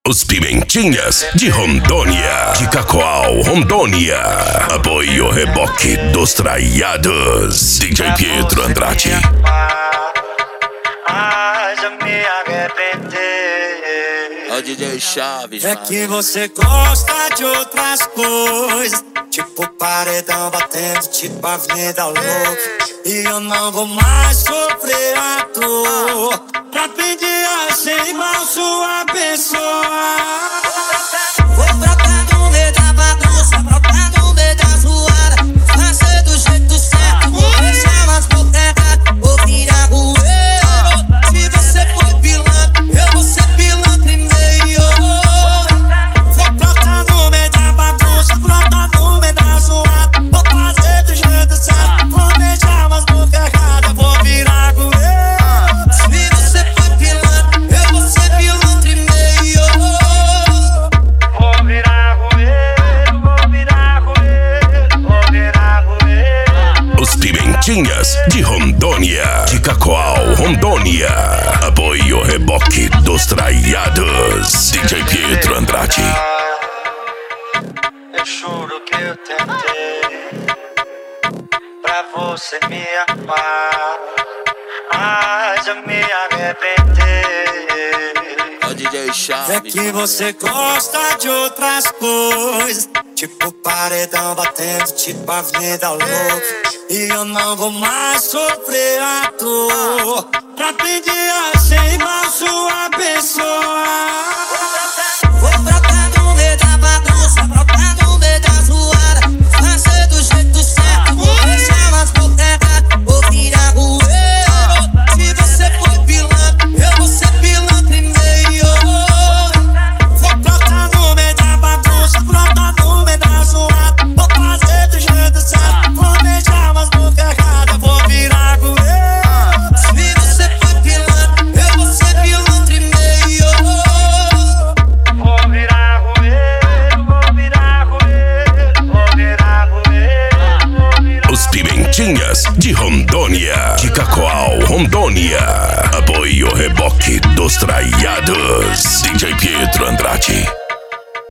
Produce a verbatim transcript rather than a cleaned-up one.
Os Pimentinhas de Rondônia, de Cacoal, Rondônia. Apoio Reboque dos Traiados, D J Pietro Andrade. Mas eu me arrependi. Ó, D J Chaves, é mano. que você gosta de outras coisas, tipo paredão batendo, tipo a vida louca. E eu não vou mais sofrer à toa pra pedir assim igual sua pessoa. Vou brotar no meio da bagunça, brotar no meio da zoada, fazer do jeito certo, vou deixar umas bocas erradas, vou virar rueiro. Se você for pilantra, eu vou ser pilantra e meio. Vou brotar no meio da bagunça, brotar no meio da zoada, vou fazer do jeito certo, vou deixar umas bocas erradas, vou virar rueiro. Se você for pilantra, eu vou ser pilantra e meio. Vou virar rueiro, vou virar rueiro, vou virar rueiro. Os Pimentinhas de Rondônia, de Cacoal, Rondônia. Apoio Reboque dos Traiados, D J Pietro Andrade. Eu juro que eu tentei pra você me amar, mas eu me arrependi. Ó, D J É Chaves, que você gosta de outras coisas, tipo paredão batendo, tipo a vida louca. E eu não vou mais sofrer à toa pra pedir assim igual sua pessoa. Vou brotar no meio da bagunça, brotar no meio da zoada, fazer do jeito certo, vou deixar umas bocas erradas, vou virar rueiro. Se você for pilantra, eu vou ser pilantra e meio. Vou brotar no meio da bagunça, brotar no meio da zoada, vou fazer do jeito certo, vou deixar umas bocas erradas, vou virar rueiro. Se você for pilantra, eu vou ser pilantra e meio. Vou virar rueiro, vou virar rueiro, vou virar rueiro. Os Pimentinhas de Rondônia, de Cacoal, Rondônia. Apoio Reboque dos Traiados, D J Pietro Andrade.